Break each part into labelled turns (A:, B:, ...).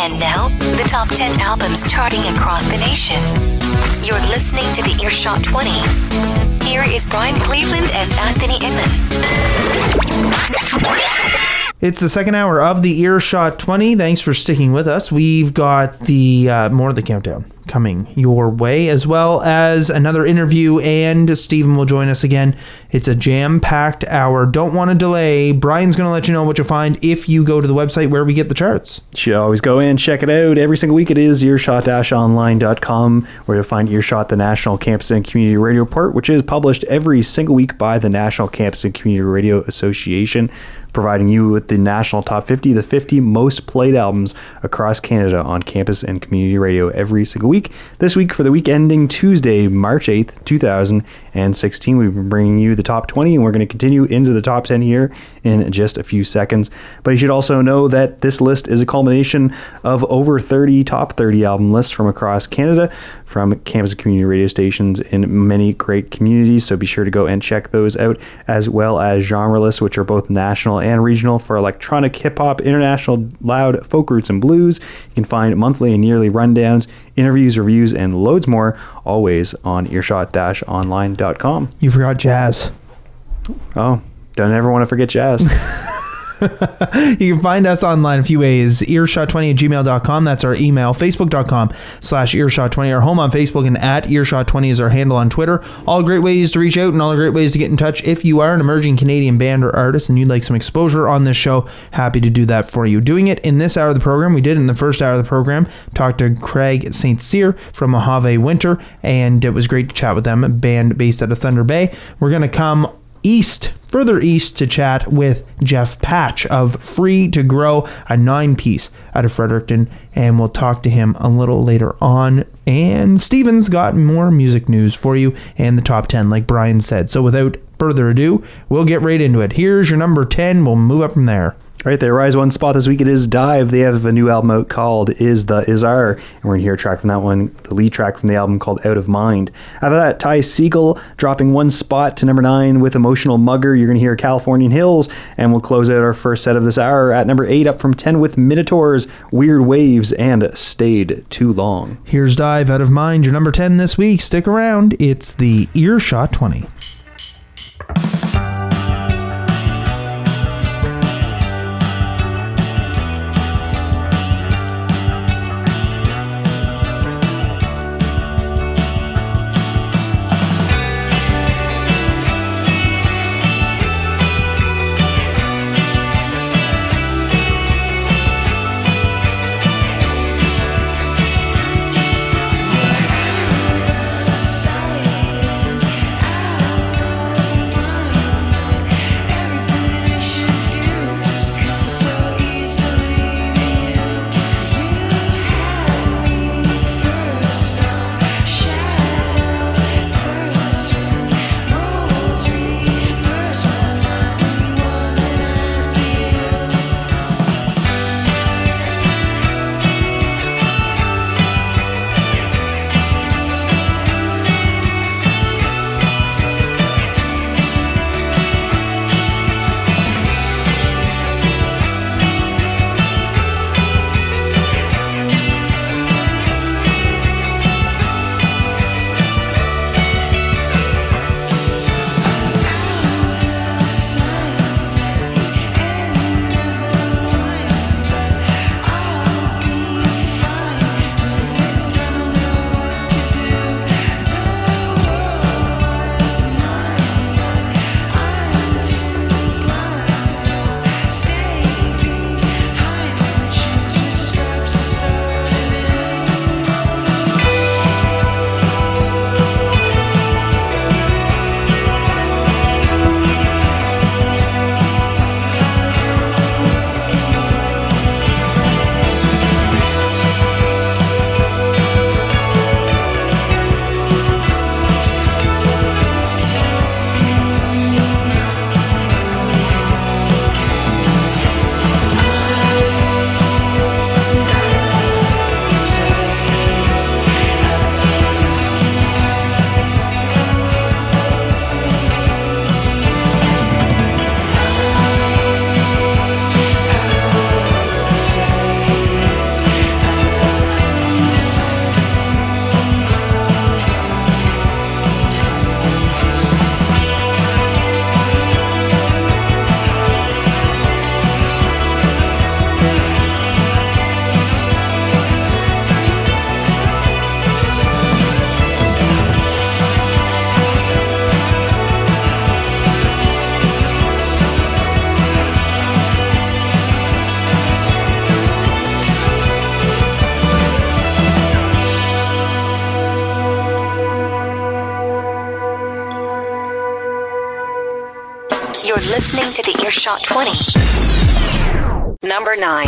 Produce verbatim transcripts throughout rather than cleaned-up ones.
A: And now, the top ten albums charting across the nation. You're listening to the Earshot twenty. Here is Brian Cleveland and Anthony Inman.
B: It's the second hour of the Earshot twenty. Thanks for sticking with us. We've got the uh, more of the countdown coming your way, as well as another interview, and Stephen will join us again. It's a jam-packed hour. Don't want to delay. Brian's going to let you know what you'll find if you go to the website where we get the charts.
C: You should always go in, check it out. Every single week it is earshot dash online dot com, where you'll find Earshot, the National Campus and Community Radio Report, which is published every single week by the National Campus and Community Radio Association, providing you with the national top fifty, the fifty most played albums across Canada on campus and community radio every single week. This week, for the week ending Tuesday, March eighth, two thousand sixteen, we've been bringing you the top twenty, and we're going to continue into the top ten here in just a few seconds. But you should also know that this list is a culmination of over thirty top thirty album lists from across Canada, from campus and community radio stations in many great communities. So be sure to go and check those out, as well as genre lists, which are both national and regional for electronic, hip-hop, international, loud, folk roots, and blues. You can find monthly and yearly rundowns, interviews, reviews, and loads more, always on earshot dash online dot com.
B: You forgot jazz.
C: Oh, don't ever want to forget jazz.
B: You can find us online a few ways. earshot twenty at gmail dot com. That's our email. Facebook dot com slash earshot twenty. Our home on Facebook, and at earshot twenty is our handle on Twitter. All great ways to reach out, and all great ways to get in touch. If you are an emerging Canadian band or artist and you'd like some exposure on this show, happy to do that for you. Doing it in this hour of the program, we did in the first hour of the program, talked to Craig Saint Cyr from Mojave Winter, and it was great to chat with them, a band based out of Thunder Bay. We're going to come east, further east, to chat with Jeff Patch of Free to Grow, a nine-piece out of Fredericton, and we'll talk to him a little later on. And Steven's got more music news for you and the top ten, like Brian said. So without further ado, we'll get right into it. Here's your number ten. We'll move up from there.
C: All right, they rise one spot this week. It is Dive. They have a new album out called Is the Is Our, and we're going to hear a track from that one, the lead track from the album called Out of Mind. After that, Ty Segall dropping one spot to number nine with Emotional Mugger. You're going to hear Californian Hills, and we'll close out our first set of this hour at number eight, up from ten with Minotaurs, Weird Waves, and Stayed Too Long.
B: Here's Dive, Out of Mind, your number ten this week. Stick around. It's the Earshot twenty.
D: Silent out
A: listening to the Earshot twenty. Number nine.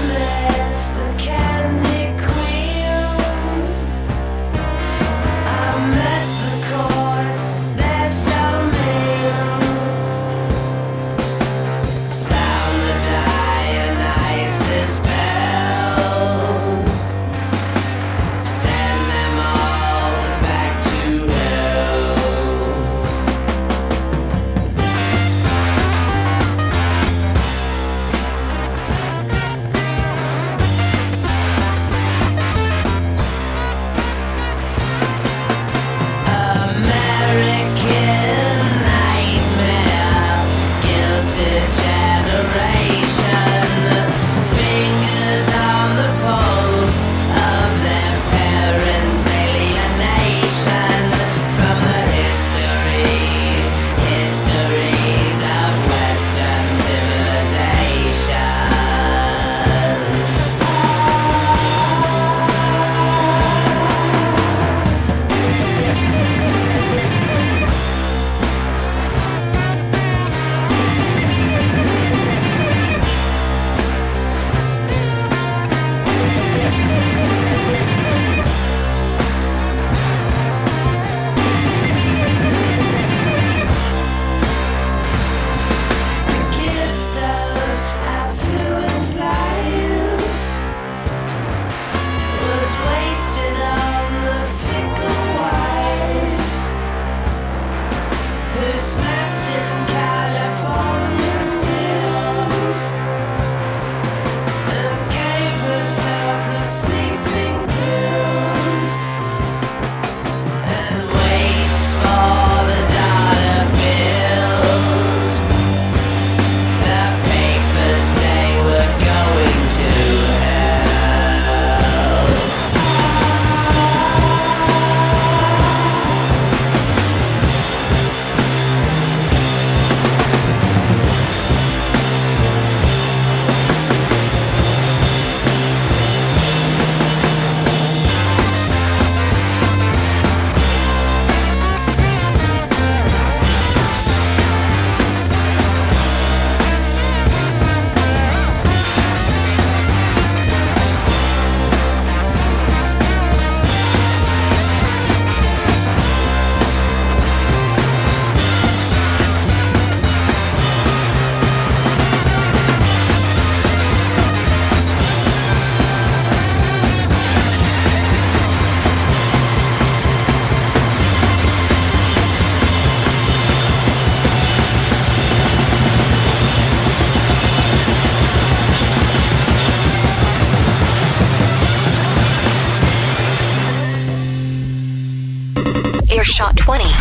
A: Earshot twenty.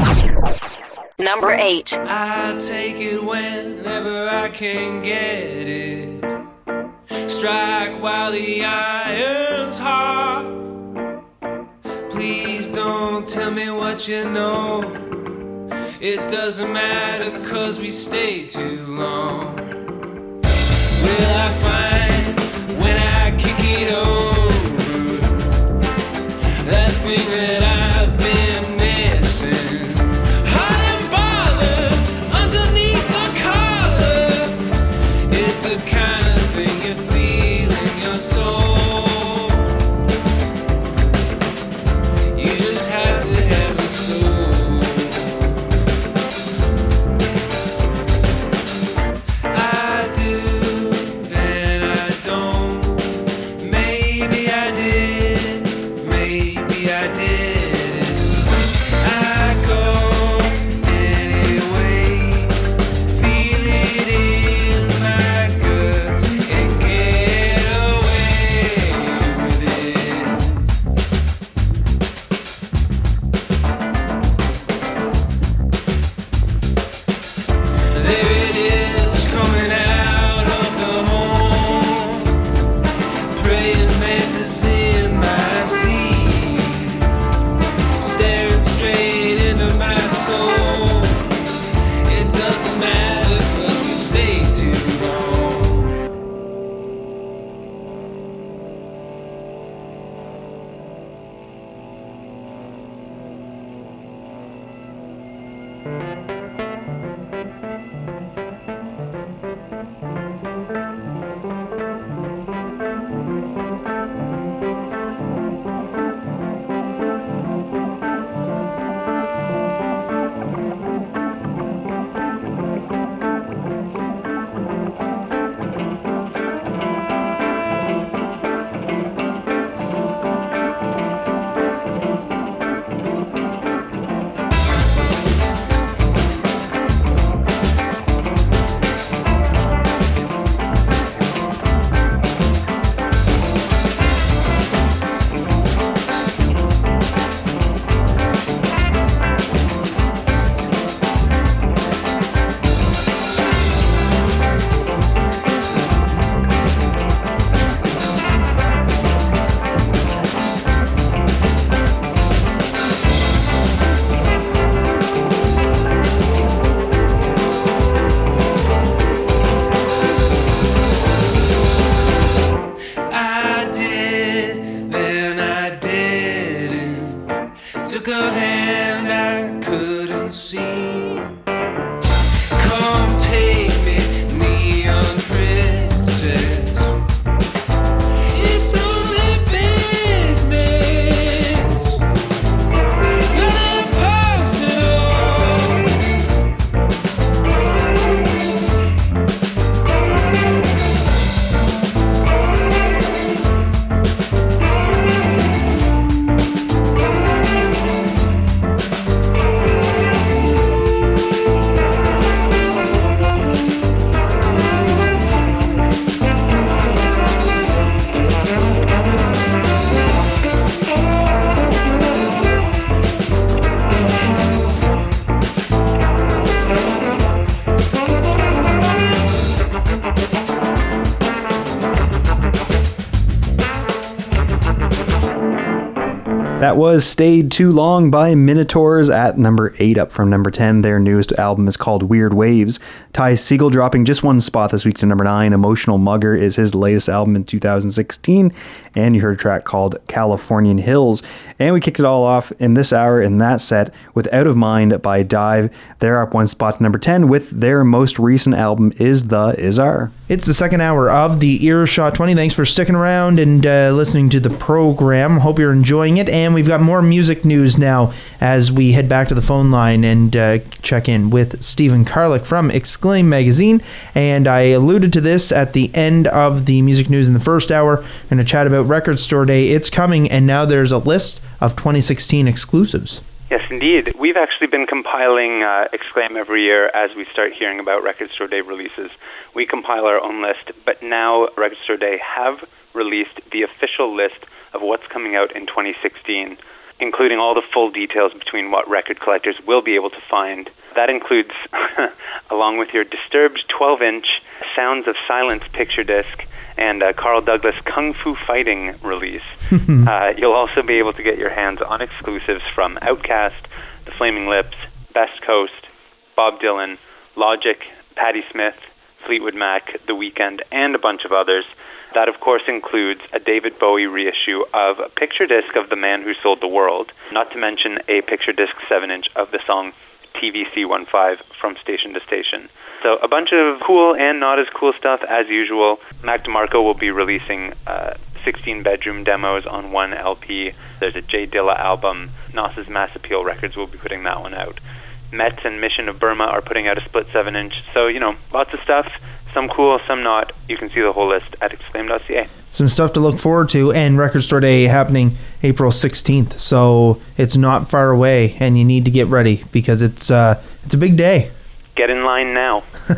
A: Number eight.
D: I take it whenever I can get it. Strike while the iron's hot. Please don't tell me what you know. It doesn't matter cause we stay too long. Will I find when I kick it over that thing that I've been missing? Hot and bothered underneath the collar. It's the kind of thing you feel in your soul. You just have to have a soul. I
C: That was Stayed Too Long by Minotaurs at number eight, up from number ten. Their newest album is called Weird Waves. Ty Segall dropping just one spot this week to number nine. Emotional Mugger is his latest album in two thousand sixteen, and you heard a track called Californian Hills. And we kicked it all off in this hour in that set with Out of Mind by Dive. They're up one spot to number ten with their most recent album Is the Izar.
B: It's the second hour of the Earshot twenty. Thanks for sticking around and uh, listening to the program. Hope you're enjoying it. And we've got more music news now as we head back to the phone line and uh, check in with Stephen Karlik from Exclaim Magazine. And I alluded to this at the end of the music news in the first hour. We're going to chat about Record Store Day. It's coming, and now there's a list of twenty sixteen exclusives.
E: Yes, indeed. We've actually been compiling uh, Exclaim every year as we start hearing about Record Store Day releases. We compile our own list, but now Record Store Day have released the official list of what's coming out in twenty sixteen, including all the full details between what record collectors will be able to find. That includes, along with your Disturbed twelve-inch Sounds of Silence picture disc and uh, Carl Douglas Kung Fu Fighting release. uh, you'll also be able to get your hands on exclusives from Outkast, The Flaming Lips, Best Coast, Bob Dylan, Logic, Patti Smith, Fleetwood Mac, The Weeknd, and a bunch of others. That, of course, includes a David Bowie reissue of a picture disc of The Man Who Sold the World, not to mention a picture disc seven-inch of the song T V C fifteen from Station to Station. So a bunch of cool and not as cool stuff as usual. Mac DeMarco will be releasing uh, sixteen bedroom demos on one L P. There's a Jay Dilla album. Nas's Mass Appeal Records will be putting that one out. Mets and Mission of Burma are putting out a split seven-inch. So, you know, lots of stuff. Some cool, some not. You can see the whole list at exclaim dot c a.
B: Some stuff to look forward to, and Record Store Day happening April sixteenth. So it's not far away, and you need to get ready because it's uh, it's a big day.
E: Get in line now.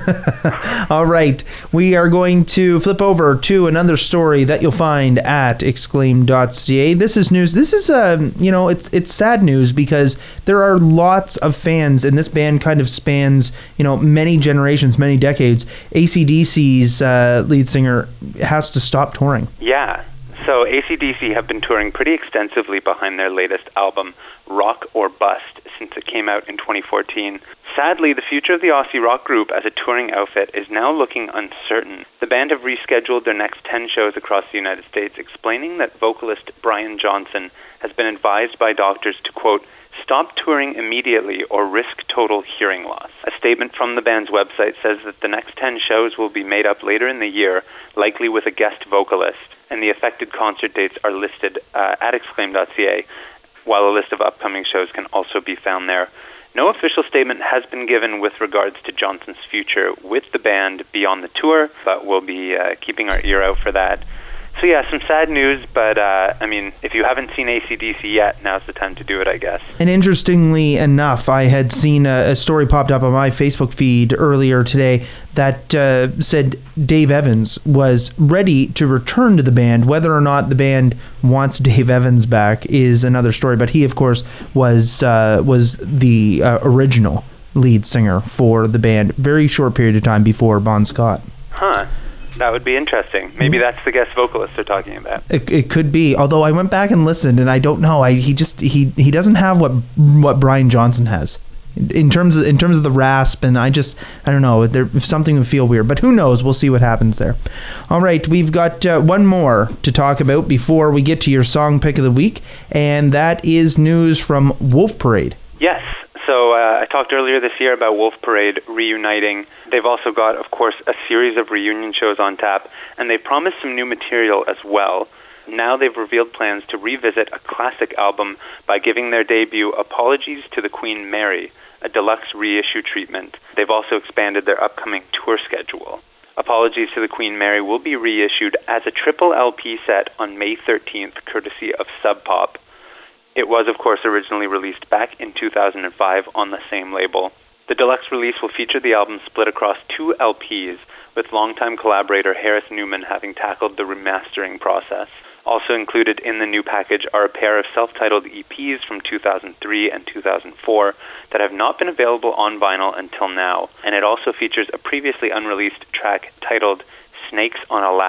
B: All right. We are going to flip over to another story that you'll find at exclaim dot c a. This is news. This is, uh, you know, it's it's sad news because there are lots of fans, and this band kind of spans, you know, many generations, many decades. A C D C's uh, lead singer has to stop touring.
E: Yeah. So A C D C have been touring pretty extensively behind their latest album, Rock or Bust, since it came out in twenty fourteen. Sadly, the future of the Aussie rock group as a touring outfit is now looking uncertain. The band have rescheduled their next ten shows across the United States, explaining that vocalist Brian Johnson has been advised by doctors to, quote, stop touring immediately or risk total hearing loss. A statement from the band's website says that the next ten shows will be made up later in the year, likely with a guest vocalist, and the affected concert dates are listed uh, at exclaim dot c a, while a list of upcoming shows can also be found there. No official statement has been given with regards to Johnson's future with the band beyond the tour, but we'll be uh, keeping our ear out for that. So yeah, some sad news, but uh, I mean, if you haven't seen A C D C yet, now's the time to do it, I guess.
B: And interestingly enough, I had seen a, a story popped up on my Facebook feed earlier today that uh, said Dave Evans was ready to return to the band. Whether or not the band wants Dave Evans back is another story, but he, of course, was uh, was the uh, original lead singer for the band. Very short period of time before Bon Scott.
E: Huh. That would be interesting. Maybe that's the guest vocalist they're talking about.
B: It, it could be. Although I went back and listened, and I don't know. I he just he he doesn't have what what Brian Johnson has in terms of in terms of the rasp, and I just I don't know. There something would feel weird, but who knows? We'll see what happens there. All right, we've got uh, one more to talk about before we get to your song pick of the week, and that is news from Wolf Parade.
E: Yes. So uh, I talked earlier this year about Wolf Parade reuniting. They've also got, of course, a series of reunion shows on tap, and they promised some new material as well. Now they've revealed plans to revisit a classic album by giving their debut Apologies to the Queen Mary, a deluxe reissue treatment. They've also expanded their upcoming tour schedule. Apologies to the Queen Mary will be reissued as a triple L P set on May thirteenth, courtesy of Sub Pop. It was, of course, originally released back in two thousand five on the same label. The deluxe release will feature the album split across two L Ps, with longtime collaborator Harris Newman having tackled the remastering process. Also included in the new package are a pair of self-titled E Ps from two thousand three and two thousand four that have not been available on vinyl until now, and it also features a previously unreleased track titled Snakes on a Ladder.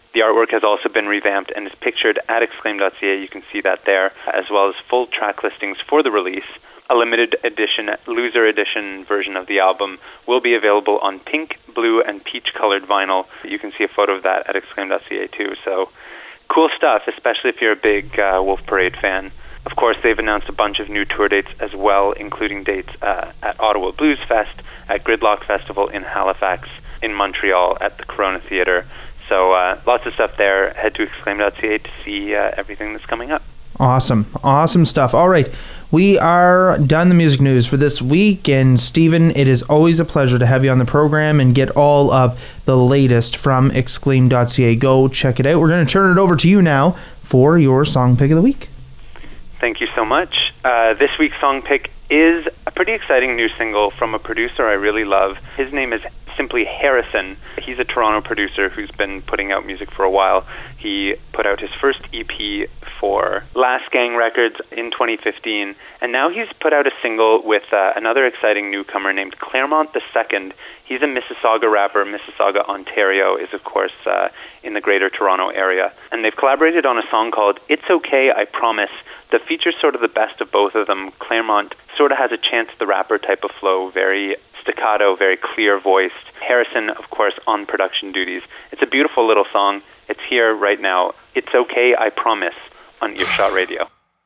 E: The artwork has also been revamped and is pictured at exclaim dot c a. You can see that there, as well as full track listings for the release. A limited edition, loser edition version of the album will be available on pink, blue, and peach-colored vinyl. You can see a photo of that at exclaim dot c a too. So, cool stuff, especially if you're a big uh, Wolf Parade fan. Of course, they've announced a bunch of new tour dates as well, including dates uh, at Ottawa Blues Fest, at Gridlock Festival in Halifax, in Montreal at the Corona Theatre. So uh, lots of stuff there. Head to exclaim dot c a to see uh, everything that's coming up.
B: Awesome. Awesome stuff. All right. We are done the music news for this week. And Stephen, it is always a pleasure to have you on the program and get all of the latest from exclaim dot c a. Go check it out. We're going to turn it over to you now for your song pick of the week.
E: Thank you so much. Uh, this week's song pick is a pretty exciting new single from a producer I really love. His name is simply Harrison. He's a Toronto producer who's been putting out music for a while. He put out his first E P for Last Gang Records in twenty fifteen, and now he's put out a single with uh, another exciting newcomer named Claremont the Second. He's a Mississauga rapper. Mississauga, Ontario is, of course, uh, in the greater Toronto area. And they've collaborated on a song called It's Okay, I Promise, that features sort of the best of both of them. Claremont sort of has a Chance the Rapper type of flow, very staccato, very clear-voiced. Harrison, of course, on production duties. It's a beautiful little song. It's here right now. It's Okay, I Promise, on Earshot Radio.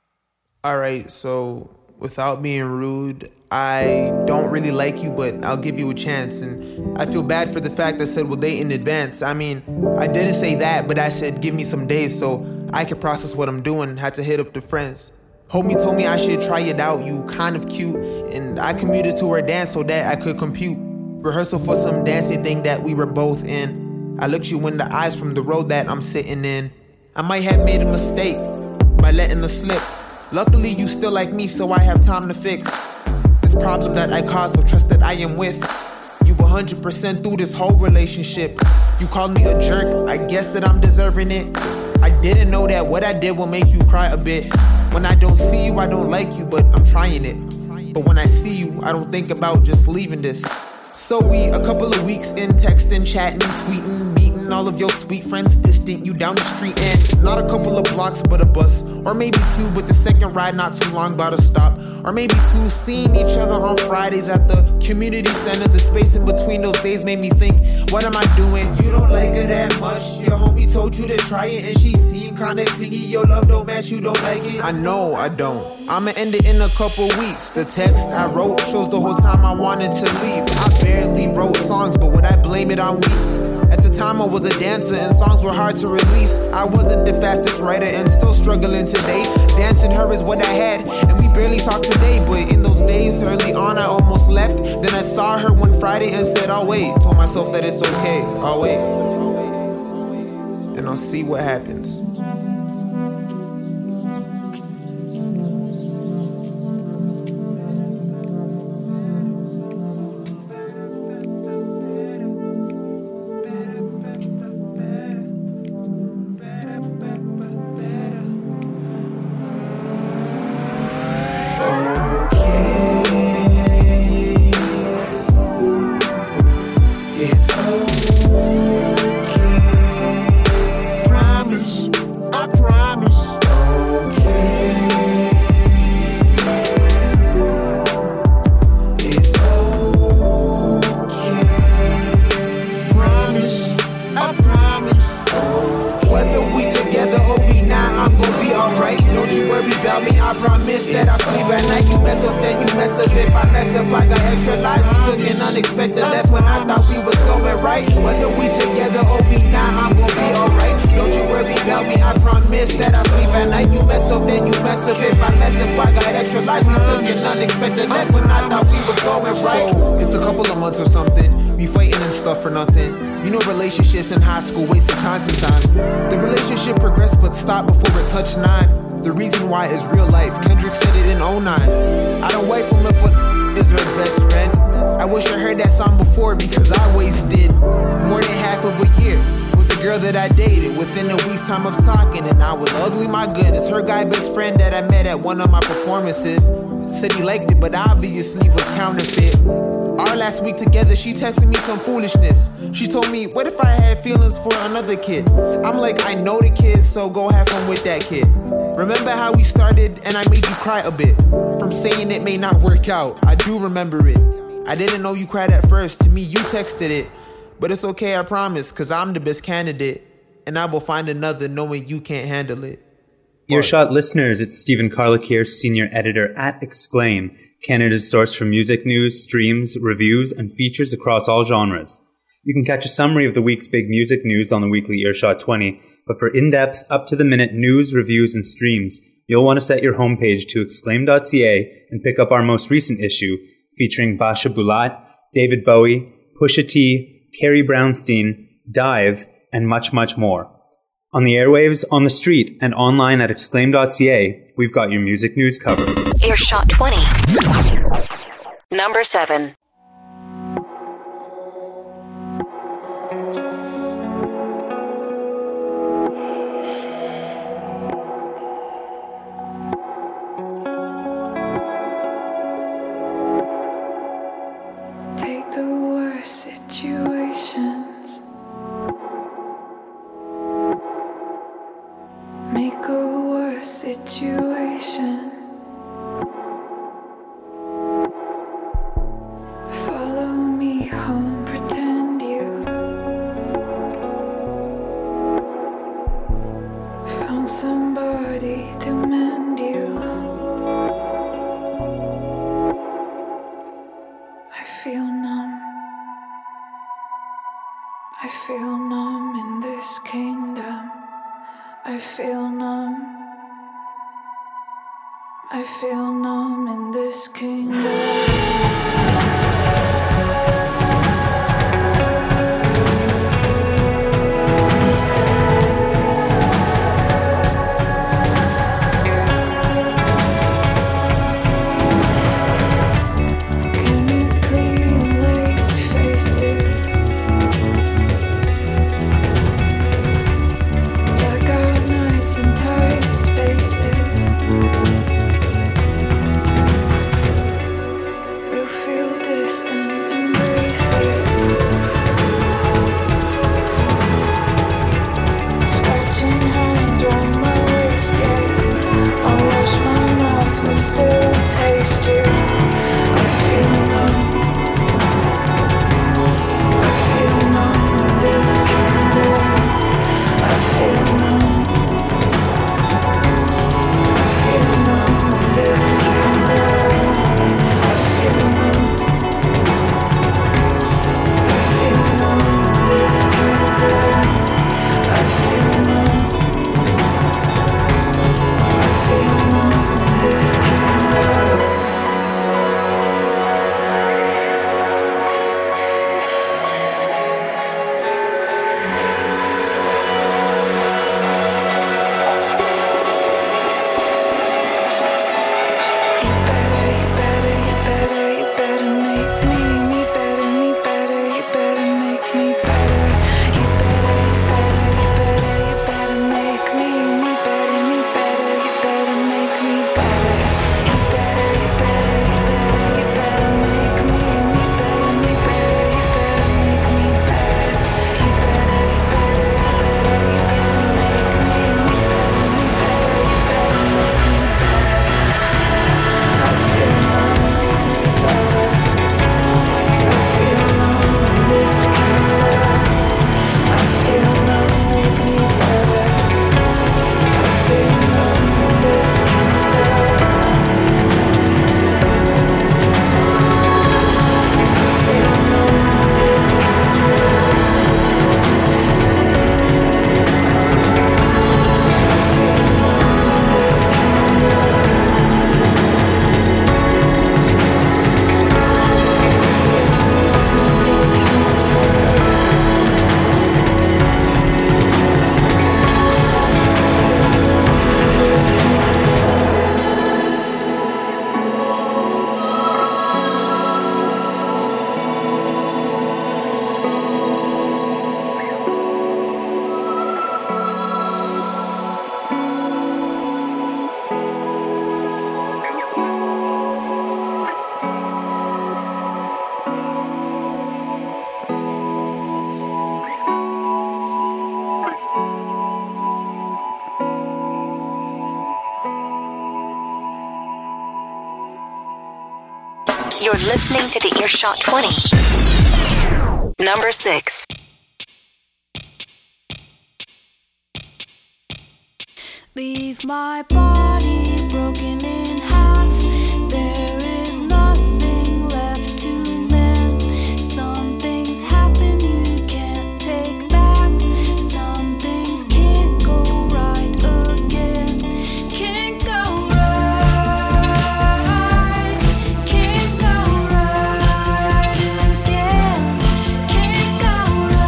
F: All right, so without being rude, I don't really like you, but I'll give you a chance. And I feel bad for the fact I said we'll date in advance. I mean, I didn't say that, but I said give me some days so I could process what I'm doing. Had to hit up the friends. Homie told me I should try it out, you kind of cute. And I commuted to her dance so that I could compute. Rehearsal for some dancing thing that we were both in. I looked you in the eyes from the road that I'm sitting in. I might have made a mistake by letting her slip. Luckily you still like me, so I have time to fix this problem that I caused, so trust that I am with you one hundred percent through this whole relationship. You called me a jerk, I guess that I'm deserving it. I didn't know that what I did will make you cry a bit. When I don't see you, I don't like you, but I'm trying it. But when I see you, I don't think about just leaving this. So we a couple of weeks in, texting, chatting, tweeting, meeting all of your sweet friends distant, you down the street, and not a couple of blocks but a bus, or maybe two, but the second ride not too long, about to stop, or maybe two, seeing each other on Fridays at the community center. The space in between those days made me think, what am I doing? You don't like her that much, your homie told you to try it, and she seemed kinda clingy. Your love don't match, you don't like it. I know I don't. I'ma end it in a couple weeks. The text I wrote shows the whole time I wanted to leave. I barely wrote songs, but would I blame it on we? At the time I was a dancer and songs were hard to release. I wasn't the fastest writer and still struggling today. Dancing her is what I had, and we barely talked today. But in those days early on I almost left. Then I saw her one Friday and said I'll wait. Told myself that it's okay, I'll wait. And I'll see what happens. Stop before it touched nine. The reason why is real life. Kendrick said it in oh nine. I don't wait for me for is her best friend. I wish I heard that song before because I wasted more than half of a year with the girl that I dated. Within a week's time of talking, and I was ugly, my goodness. Her guy best friend that I met at one of my performances said he liked it, but obviously was counterfeit. Our car last week together, she texted me some foolishness. She told me, what if I had feelings for another kid? I'm like, I know the kid, so go have fun with that kid. Remember how we started and I made you cry a bit? From saying it may not work out, I do remember it. I didn't know you cried at first, to me you texted it. But it's okay, I promise, cause I'm the best candidate. And I will find another knowing you can't handle it.
G: Earshot listeners, it's Stephen Carlick here, Senior Editor at Exclaim, Canada's source for music news, streams, reviews, and features across all genres. You can catch a summary of the week's big music news on the weekly Earshot twenty, but for in-depth, up-to-the-minute news, reviews, and streams, you'll want to set your homepage to exclaim dot c a and pick up our most recent issue, featuring Basha Bulat, David Bowie, Pusha T, Carrie Brownstein, Dive, and much, much more. On the airwaves, on the street, and online at exclaim dot c a, we've got your music news covered.
A: Earshot twenty. Number seven.
H: Take the worst situations, make a worse situation. Follow me home, pretend you found somebody to mend you. I feel numb. I feel numb in this kingdom. I feel numb. I feel numb in this kingdom. We'll feel
A: You're listening to the Earshot twenty. Number six.
H: Leave my body broken in half. There is nothing left to mend. Some things happen you can't take back. Some things can't go right again. Can't go right. Can't go right again. Can't go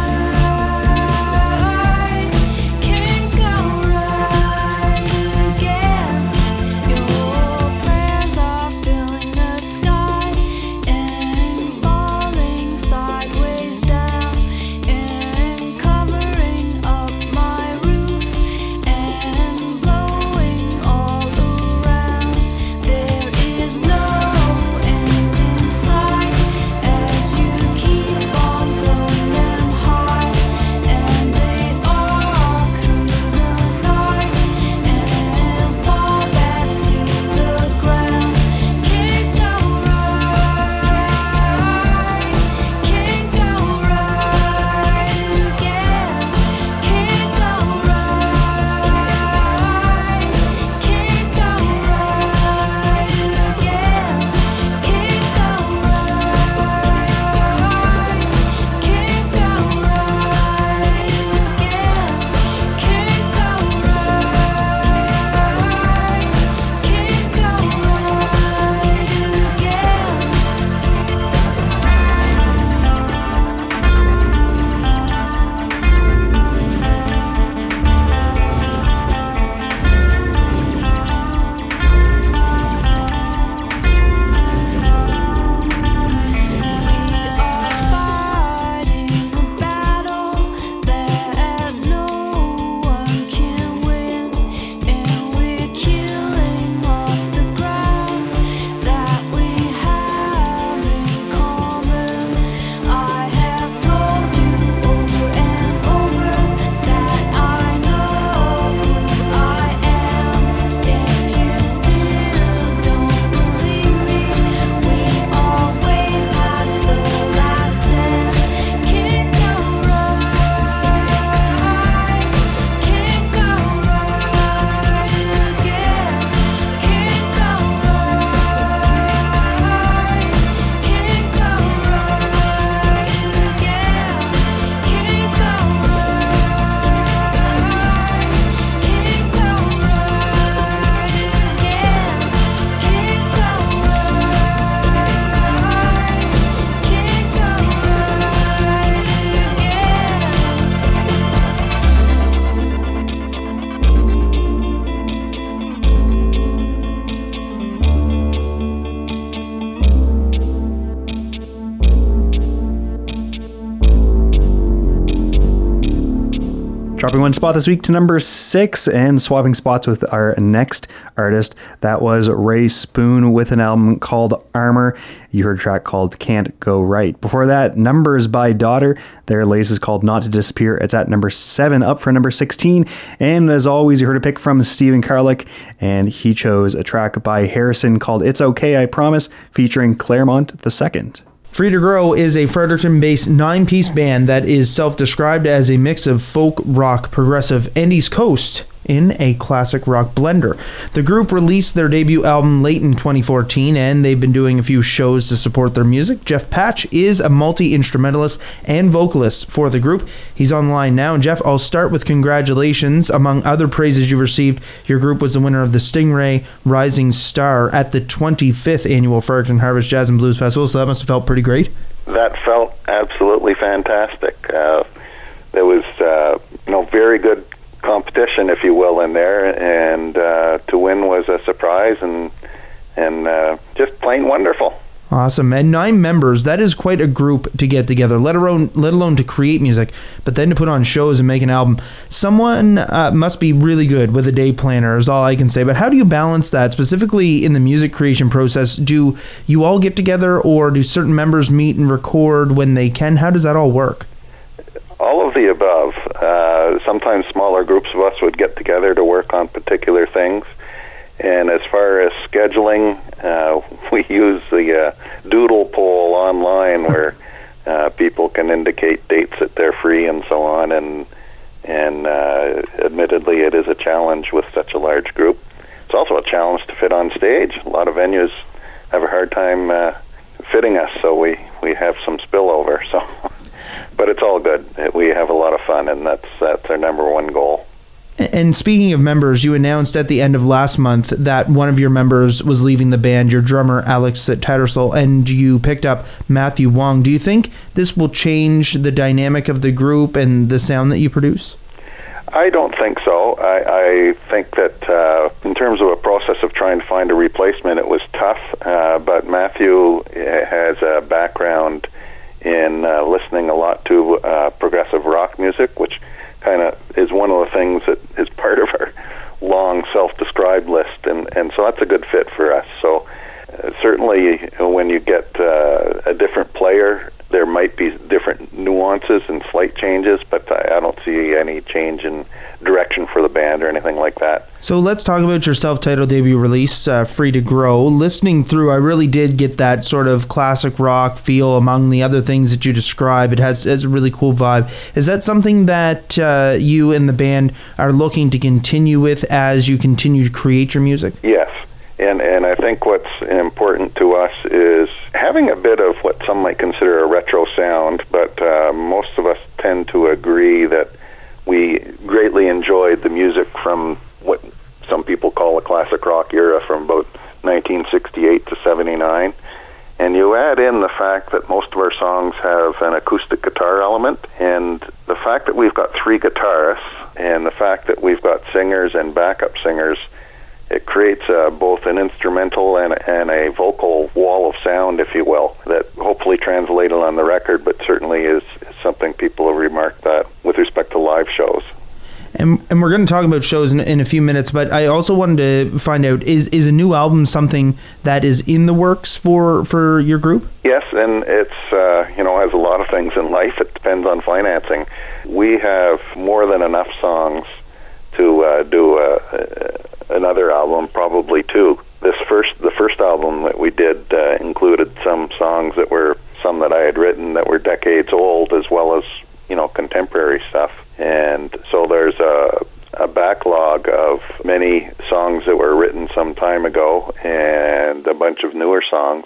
H: right. Can't go right again. Your prayers are filling the sky and falling sideways down and covering up my roof and blowing all around. There is no end in sight as you keep on growing them high, and they all through the night and fall back to the ground. Can't go right, can't go right again. Can't go right, can't go right again. Can't go right, can't go right again. Can't go right, can't go fighting a battle that no one can win, and we're killing off the ground that we have in common. I have told you over and over that I know who I am. If you still don't believe me, we are way past the last stand. Can't go right, can't go right again. Can't go right, can't go right again. Can't go right, can't go
C: Dropping one spot this week to number six and swapping spots with our next artist. That was Ray Spoon with an album called Armor. You heard a track called Can't Go Right. Before that, Numbers by Daughter. Their latest is called Not to Disappear. It's at number seven, up for number sixteen. And as always, you heard a pick from Stephen Karlik, and he chose a track by Harrison called It's Okay, I Promise, featuring Claremont the Second.
B: Free to Grow is a Fredericton-based nine-piece band that is self-described as a mix of folk, rock, progressive, and East Coast in a classic rock blender. The group released their debut album late in twenty fourteen, and they've been doing a few shows to support their music. Jeff Patch is a multi-instrumentalist and vocalist for the group. He's online now. Jeff, I'll start with congratulations. Among other praises you've received, your group was the winner of the Stingray Rising Star at the twenty-fifth Annual Fredericton Harvest Jazz and Blues Festival, so that must have felt pretty great.
I: That felt absolutely fantastic. Uh, there was uh, you know, very good competition, if you will, in there, and uh, to win was a surprise and and uh, just plain wonderful.
B: Awesome. And nine members, that is quite a group to get together, let alone let alone to create music, but then to put on shows and make an album. Someone uh, must be really good with a day planner is all I can say. But how do you balance that, specifically in the music creation process? Do you all get together, or do certain members meet and record when they can? How does that all work?
I: All of the above. Uh, sometimes smaller groups of us would get together to work on particular things, And as far as scheduling, uh, we use the uh, doodle poll online where uh, people can indicate dates that they're free and so on. And and uh, admittedly, it is a challenge with such a large group. It's also a challenge to fit on stage. A lot of venues have a hard time uh, fitting us, so we, we have some spillover. So, but it's all good. We have a lot of fun, and that's that's our number one goal.
B: And speaking of members, you announced at the end of last month that one of your members was leaving the band, your drummer, Alex Tattersall, and you picked up Matthew Wong. Do you think this will change the dynamic of the group and the sound that you produce?
I: I don't think so. I, I think that uh, in terms of a process of trying to find a replacement, it was tough, uh, but Matthew has a background in uh, listening a lot to uh, progressive rock music, which kind of is one of the things that is part of our long self-described list, and, and so that's a good fit for us. So uh, certainly when you get uh, a different player, there might be different nuances and slight changes, but I, I don't see any change in direction for the band or anything like that.
B: So let's talk about your self-titled debut release, uh, Free to Grow. Listening through, I really did get that sort of classic rock feel among the other things that you describe. It has, has a really cool vibe. Is that something that uh, you and the band are looking to continue with as you continue to create your music?
I: Yes. And and I think what's important to us is having a bit of what some might consider a retro sound, but uh, most of us tend to agree that we greatly enjoyed the music from what some people call the classic rock era from about nineteen sixty-eight to seventy-nine. And you add in the fact that most of our songs have an acoustic guitar element, and the fact that we've got three guitarists, and the fact that we've got singers and backup singers, it creates uh, both an instrumental and, and a vocal wall of sound, if you will, that hopefully translated on the record, but certainly is, is something people have remarked that with respect to live shows.
B: And and we're going to talk about shows in, in a few minutes, but I also wanted to find out, is is a new album something that is in the works for, for your group?
I: Yes, and it's, uh, you know, as a lot of things in life, it depends on financing. We have more than enough songs to uh, do a, a another album, probably two. This first, the first album that we did uh, included some songs that were some that I had written that were decades old, as well as, you know, contemporary stuff. And so there's a, a backlog of many songs that were written some time ago, and a bunch of newer songs,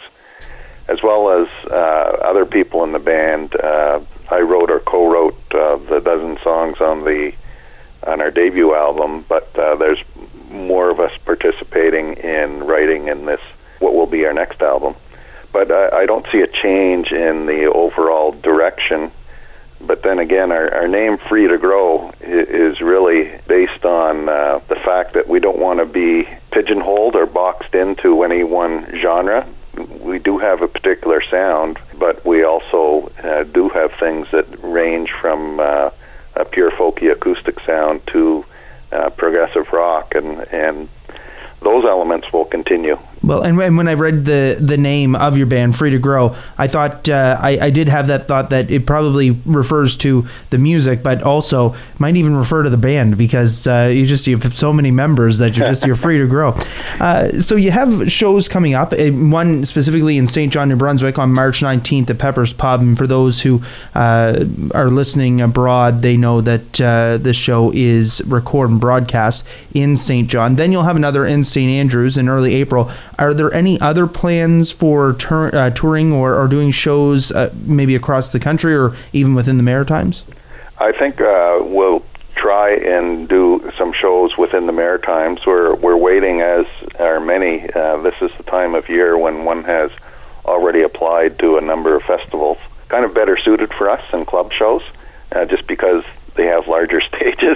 I: as well as uh, other people in the band. Uh, I wrote or co-wrote uh, the dozen songs on the on our debut album, but uh, there's more of us participating in writing in this, what will be our next album. But I, I don't see a change in the overall direction. But then again, our, our name Free to Grow is really based on uh, the fact that we don't want to be pigeonholed or boxed into any one genre. We do have a particular sound, but we also uh, do have things that range from uh, a pure folky acoustic sound to uh, progressive rock, and and those elements will continue.
B: Well, and, and when I read the, the name of your band, Free to Grow, I thought, uh, I, I did have that thought that it probably refers to the music, but also might even refer to the band, because uh, you just you have so many members that you're just you're free to grow. Uh, so you have shows coming up, one specifically in Saint John, New Brunswick on March nineteenth at Pepper's Pub. And for those who uh, are listening abroad, they know that uh, this show is recorded and broadcast in Saint John. Then you'll have another in Saint Andrews in early April. Are there any other plans for tur- uh, touring or, or doing shows uh, maybe across the country or even within the Maritimes?
I: I think uh, we'll try and do some shows within the Maritimes. We're, we're waiting, as are many. Uh, this is the time of year when one has already applied to a number of festivals. Kind of better suited for us than club shows, uh, just because they have larger stages.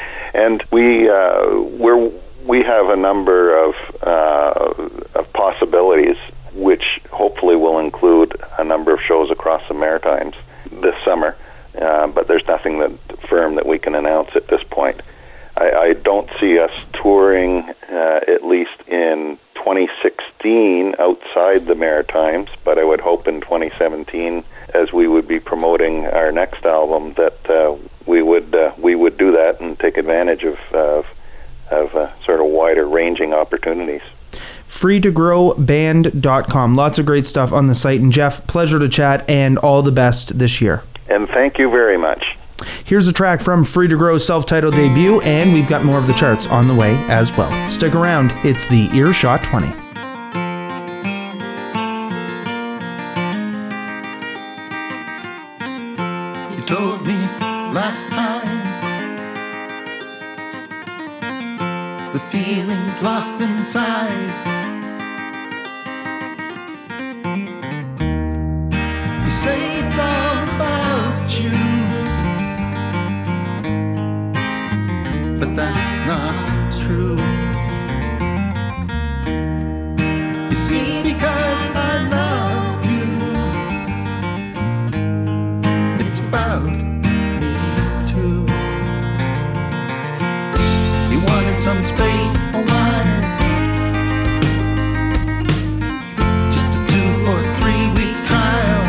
I: And we, uh, we're... We have a number of, uh, of possibilities, which hopefully will include a number of shows across the Maritimes this summer, uh, but there's nothing that firm that we can announce at this point. I, I don't see us touring, uh, at least in twenty sixteen, outside the Maritimes, but I would hope in twenty seventeen, as we would be promoting our next album, that uh, we would uh, we would do that and take advantage of uh, of a sort of wider range challenging opportunities.
B: free to grow band dot com. Lots of great stuff on the site. And Jeff, pleasure to chat and all the best this year.
I: And thank you very much.
B: Here's a track from Free to Grow's self-titled debut, and we've got more of the charts on the way as well. Stick around. It's the Earshot twenty.
J: You told me last time the feelings lost inside. You say it's all about you, but that's not true. You see, because I love you, it's about me too. You wanted some space, a while, just a two or three week trial.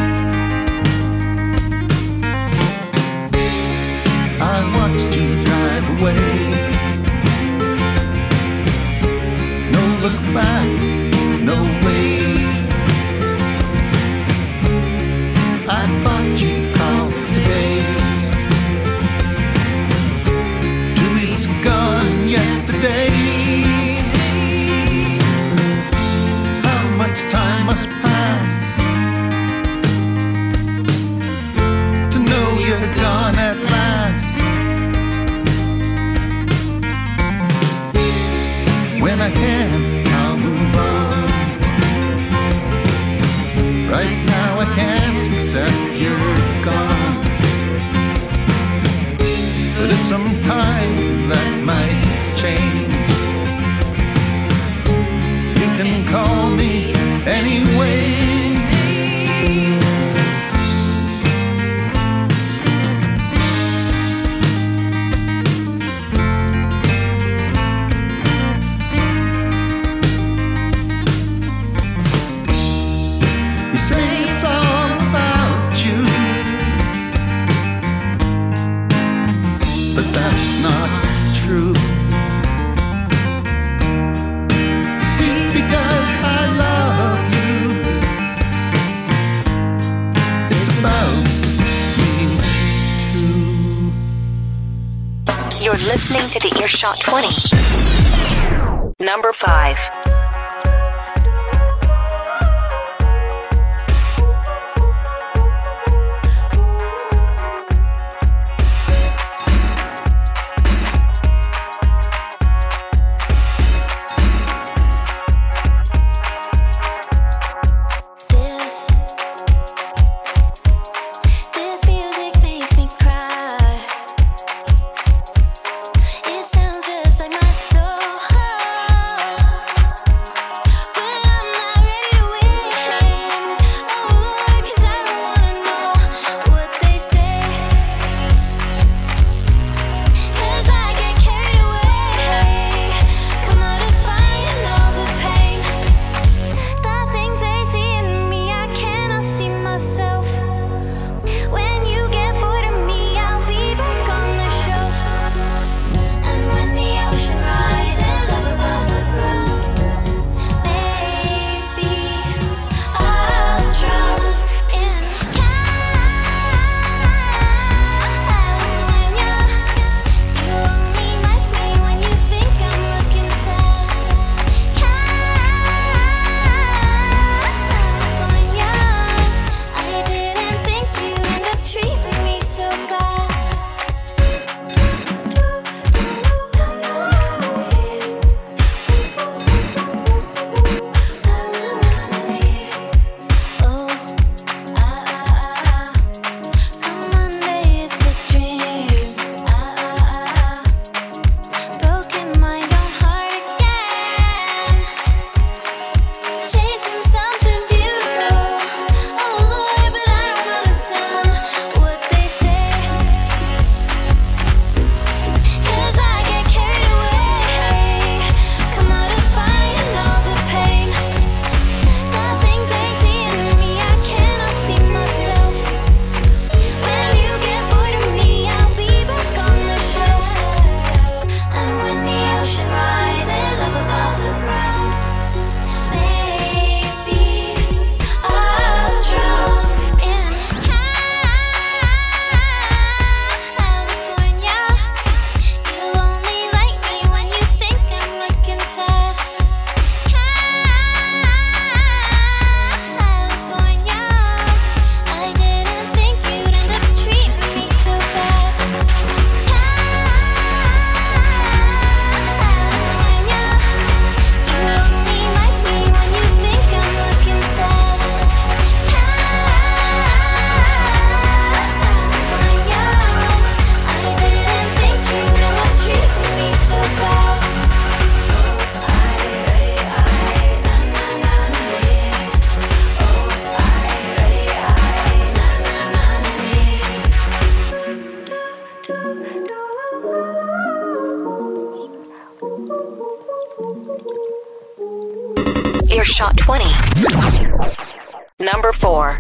J: I watched you drive away. No look back, no way. I thought you'd call today. Two weeks gone yesterday. How much time must pass to know you're gone at last? When I can, I'll move on. Right now I can't accept you're gone. But if some time that might change, you can call me anyway. You say it's all about you, but that's not true. You see, because I love you, it's about me too.
A: You're listening to the Earshot twenty. Number five.
H: This, this music makes me cry. It sounds just like my soul.
A: Earshot twenty.
K: Number four.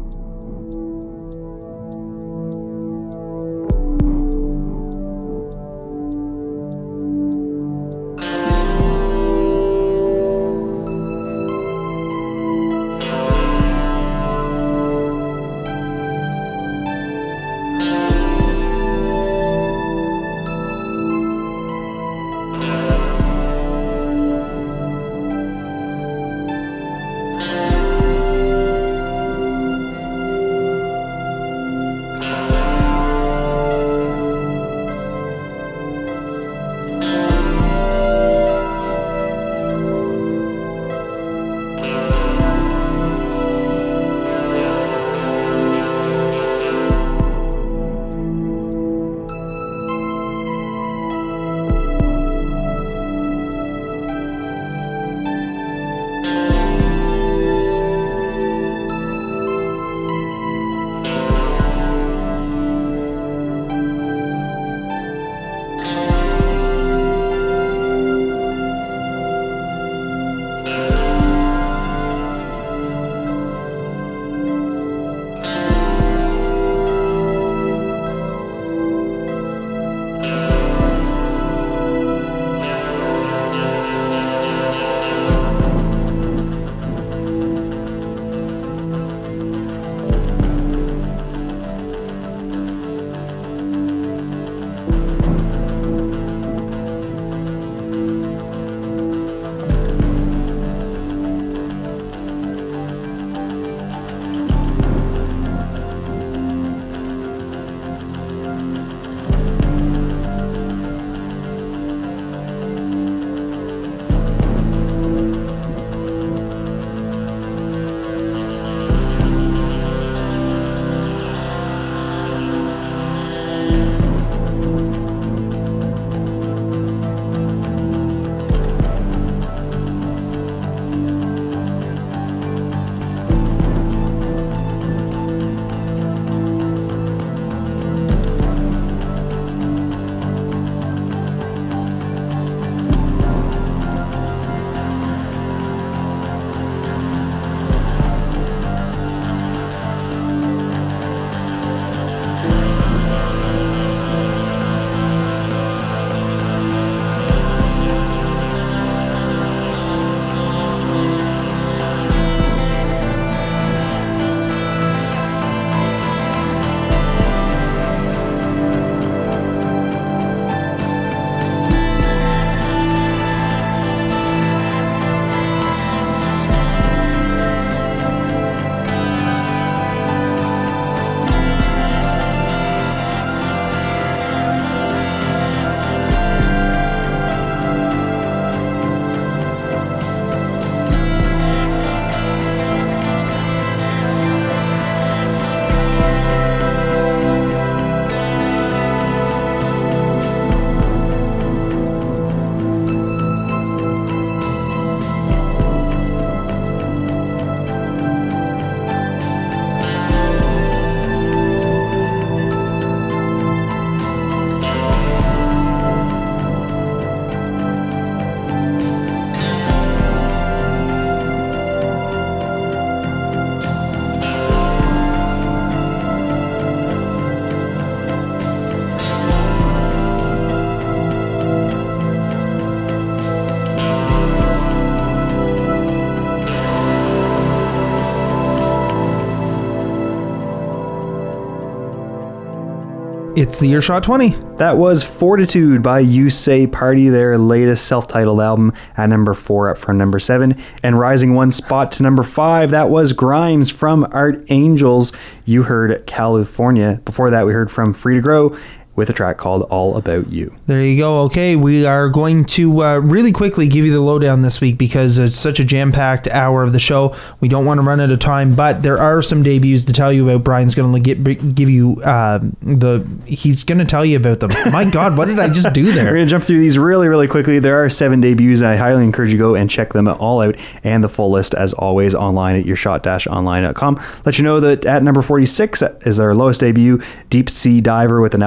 B: It's the Earshot twenty.
C: That was Fortitude by You Say Party, their latest self-titled album, at number four, up from number seven. And rising one spot to number five, that was Grimes from Art Angels. You heard California. Before that, we heard from Free to Grow with a track called All About You.
B: There you go. Okay, we are going to uh, really quickly give you the lowdown this week because it's such a jam-packed hour of the show. We don't want to run out of time, but there are some debuts to tell you about. Brian's going to give you uh, the... He's going to tell you about them. My God, what did I just do there?
C: We're going to jump through these really, really quickly. There are seven debuts. I highly encourage you to go and check them all out. And the full list, as always, online at earshot dash online dot com. Let you know that at number forty-six is our lowest debut, Deep Sea Diver with an album called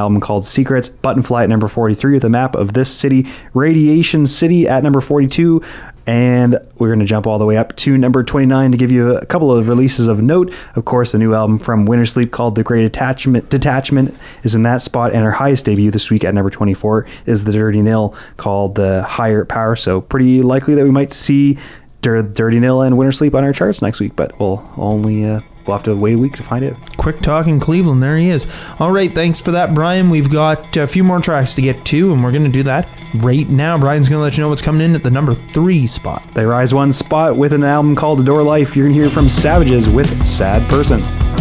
C: called Secrets. Buttonfly at number forty-three with a map of this city. Radiation City at number forty-two. And we're going to jump all the way up to number twenty-nine to give you a couple of releases of note. Of course, a new album from Winter Sleep called The Great Attachment Detachment is in that spot. And our highest debut this week at number twenty-four is The Dirty Nil called The Higher Power. So pretty likely that we might see Dir- Dirty Nil and Winter Sleep on our charts next week, but we'll only... Uh, We'll have to wait a week to find out.
B: Quick talk in Cleveland. There he is. All right. Thanks for that, Brian. We've got a few more tracks to get to, and we're going to do that right now. Brian's going to let you know what's coming in at the number three spot.
C: They rise one spot with an album called Adore Life. You're going to hear from Savages with Sad Person.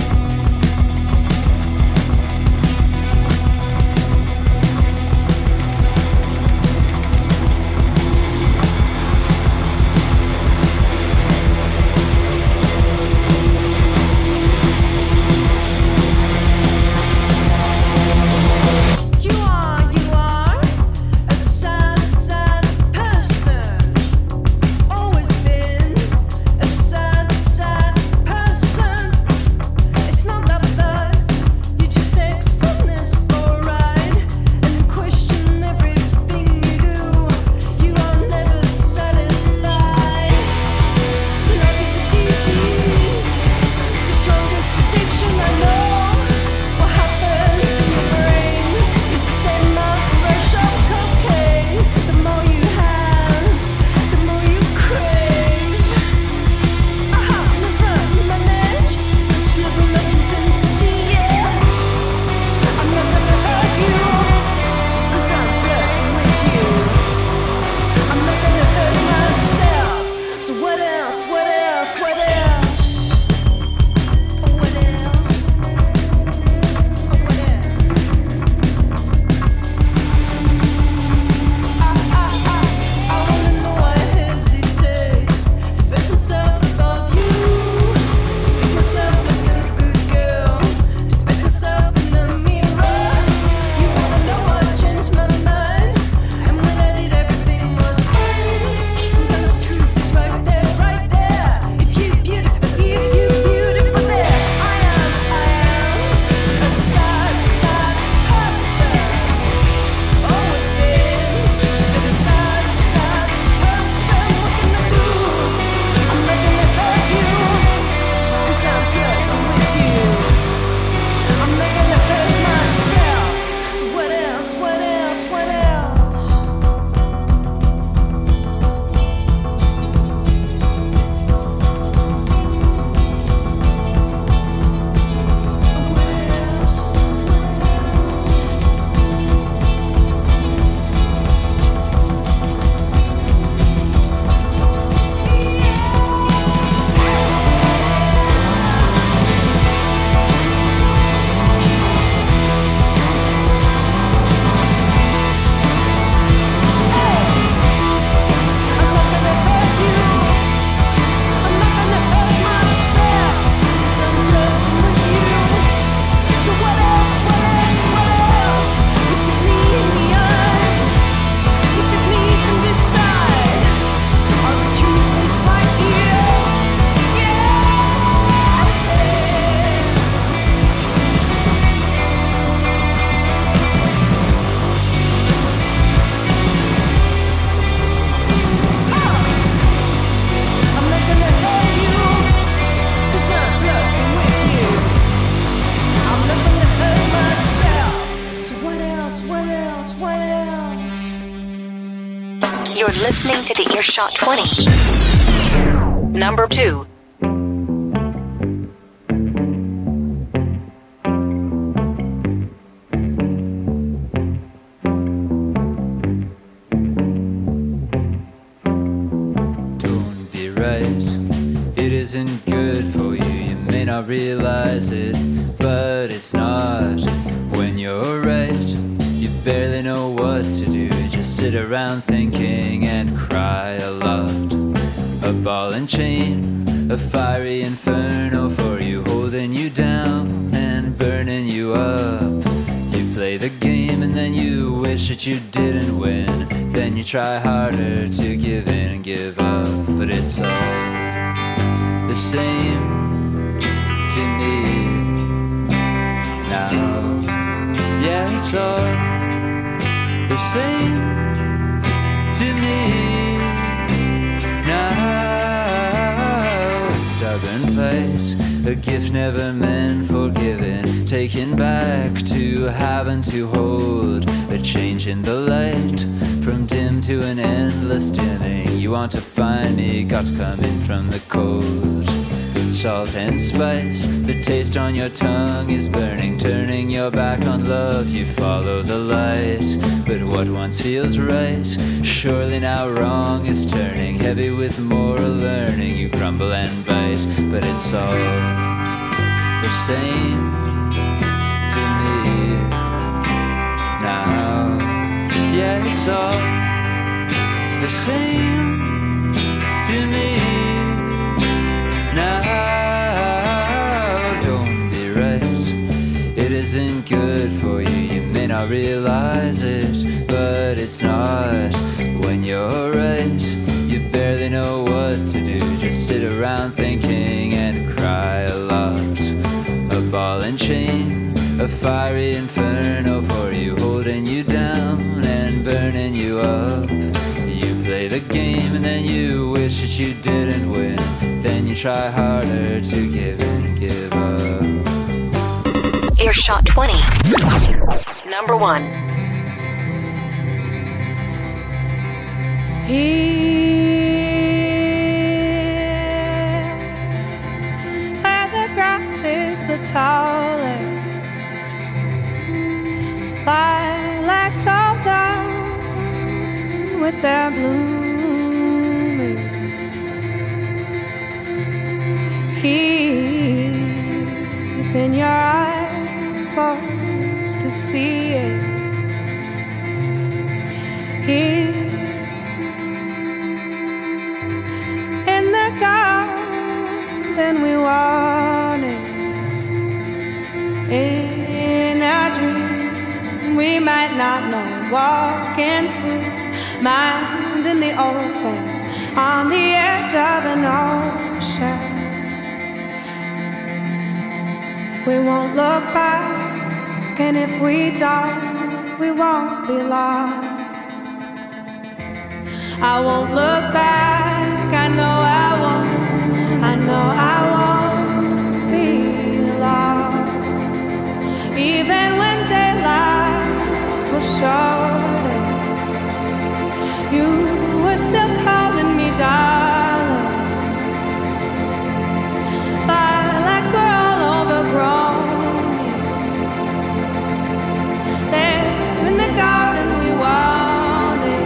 A: You're listening to the Earshot twenty.
K: Number two.
L: Don't be right, it isn't good for you. You may not realize it, but it's not. When you're right, you barely know what to do. Just sit around thinking and cry a lot. A ball and chain, a fiery inferno for you, holding you down and burning you up. You play the game and then you wish that you didn't win. Then you try harder to give in and give up. But it's all the same to me now. Yeah. it's all the same to me now. A stubborn face, a gift never meant for giving, taken back to having to hold, a change in the light from dim to an endless dimming. You want to find me, got to come in from the cold. Salt and spice, the taste on your tongue is burning, turning your back on love, you follow the light. But what once feels right, surely now wrong is turning, heavy with moral learning, you crumble and bite. But it's all the same to me now. Yeah, it's all the same to me now. Don't be right, it isn't good for you. You may not realize it, but it's not. When you're right, you barely know what to do. Just sit around thinking and cry a lot. A ball and chain, a fiery inferno for you, holding you down and burning you up. You play the game and then you wish that you didn't win. Then you try harder to give in and give up.
A: Earshot twenty.
K: Number one.
M: Here, where the grass is the tallest, lilacs all done with their blooming. Keeping your eyes closed to see it. Here in the garden we want it. In our dream we might not know it. Walking through, minding the old fence on the edge of an ocean. We won't look back, and if we don't, we won't be lost. I won't look back, I know I won't, I know I won't be lost. Even when daylight was shortest, you were still calling me darling. Lilacs were all overgrown. There in the garden we wanted.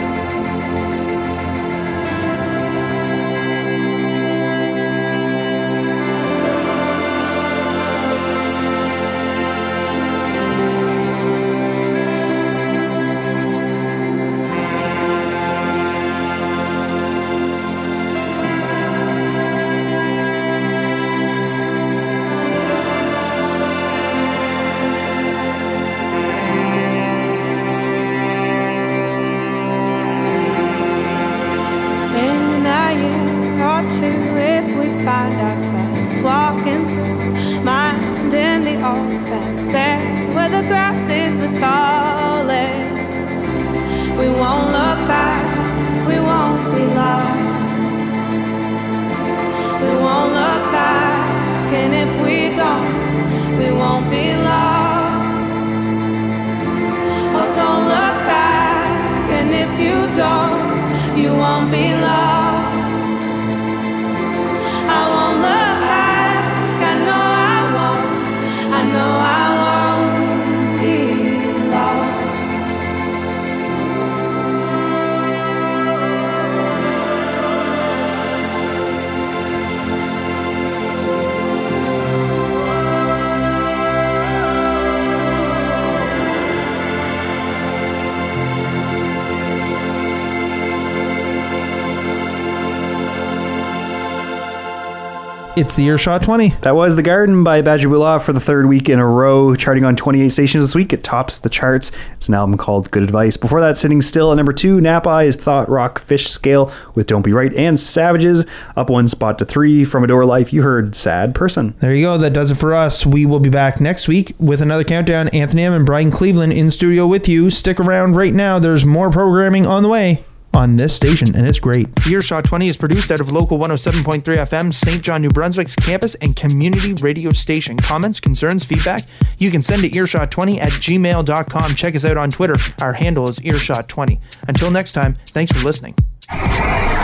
M: Find ourselves walking through, minding the old fence, there where the grass is the tallest. We won't look back, we won't be lost. We won't look back, and if we don't, we won't be lost. Oh, don't look back, and if you don't, you won't be lost. I won't look back, I know I won't, I know I won't be
B: It's the Earshot twenty.
C: That was The Garden by Bajabula for the third week in a row, charting on twenty-eight stations this week. It tops the charts. It's an album called Good Advice. Before that, sitting still at number two, Napa is Thought Rock Fish Scale with Don't Be Right and Savages. Up one spot to three from Adore Life, you heard Sad Person.
B: There you go. That does it for us. We will be back next week with another countdown. Anthony M. and Brian Cleveland in studio with you. Stick around right now. There's more programming on the way on this station, and it's great. Earshot twenty is produced out of local one oh seven point three F M, Saint John, New Brunswick's campus and community radio station. Comments, concerns, feedback, you can send to earshot twenty at gmail dot com. Check us out on Twitter. Our handle is earshot twenty. Until next time, thanks for listening.